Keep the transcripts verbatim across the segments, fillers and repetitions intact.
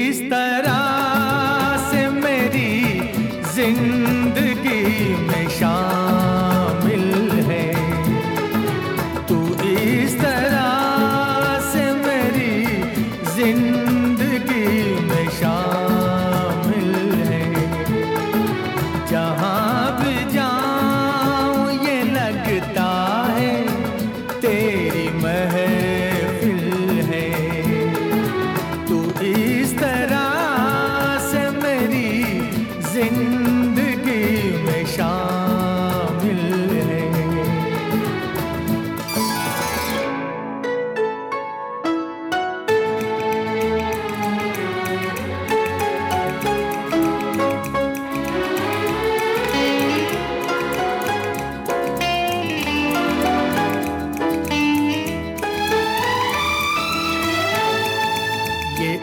इस तरह से मेरी जिंदगी में शामिल है, तू इस तरह से मेरी जिंदगी में शामिल है। जहाँ भी जाऊँ ये लगता है तेरी महफिल है, तू इस तरह से मेरी जिंदगी में शामिल है। ये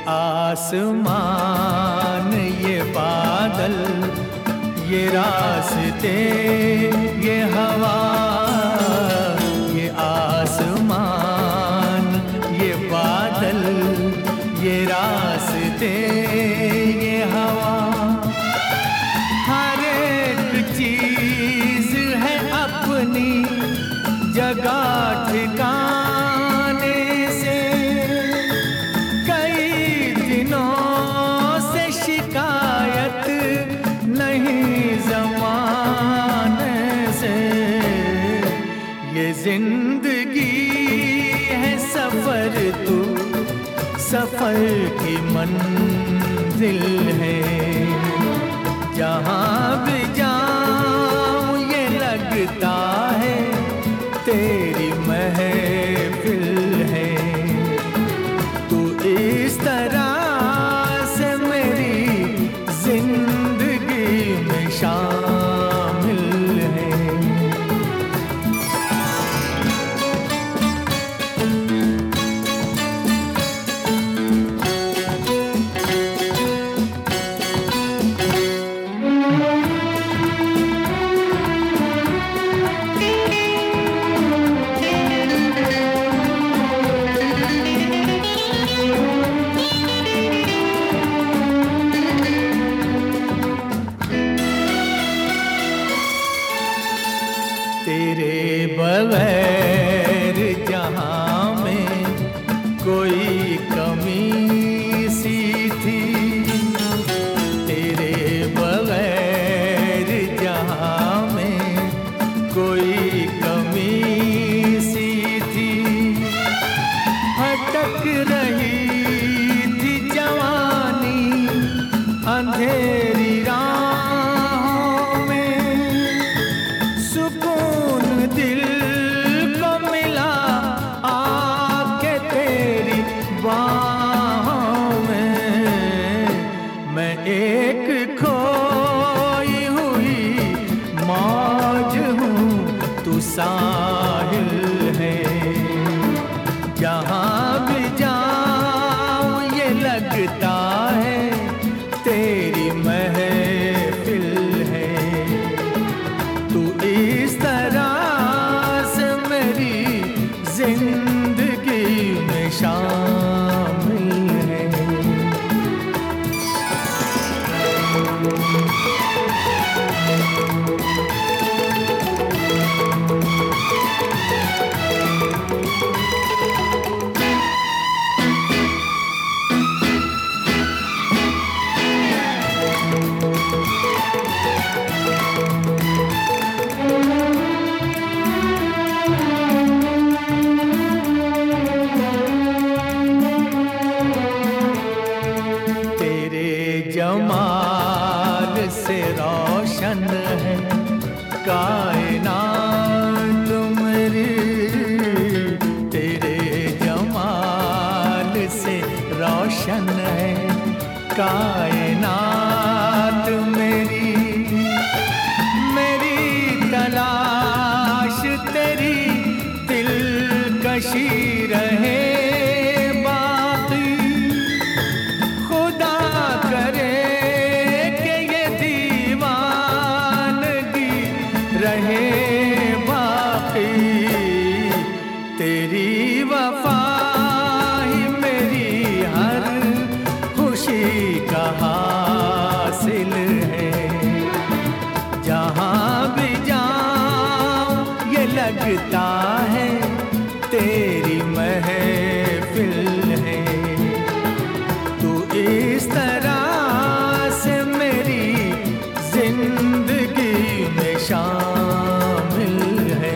आसमान, ये बादल, ये रास्ते, ये हवा, ये आसमान, ये बादल, ये रास्ते, ये हवा, हर एक चीज है अपनी जगह ठिकाने से। कई दिनों से शिकायत नहीं ज़माने से। ये जिंदगी है सफर, तू सफर की मंजिल है। जहाँ भी जाऊँ ये लगता है तेरी महफिल है, तू इस तरह से मेरी जिंदगी में शामिल है। तेरे बगैर जहाँ में कोई कमी सी थी, तेरे बगैर जहाँ में कोई कमी सी थी। भटक रही थी जवानी अंधेरी राहों में, सुकून दिल को मिला आके तेरी बाहों में। मैं एक खोई हुई मौज हूँ, तू साहिल है। जहाँ भी जाऊँ ये लगता है तेरी महफिल है, तू इस तरह से मेरी जिंदगी में शामिल है। जमाल से रोशन है कायनात मेरी, तेरे जमाल से रोशन है कायनात मेरी। मेरी तलाश तेरी दिलकशी रहे रहे बाकी। तेरी वफा ही मेरी हर खुश खुशी का हासिल है। जहाँ भी जाऊं ये लगता है तेरी महफिल है। तू इस तरह से मेरी जिंदगी में शामिल है।